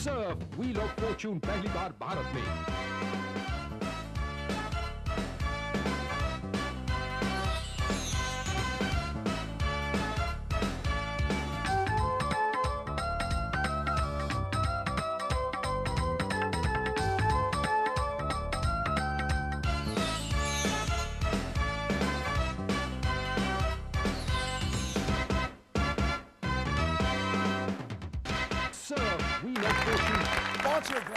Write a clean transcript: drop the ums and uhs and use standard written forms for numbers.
Surf wheel of Fortune पहली बार भारत में। Surf Wheel of Fortune. Launch your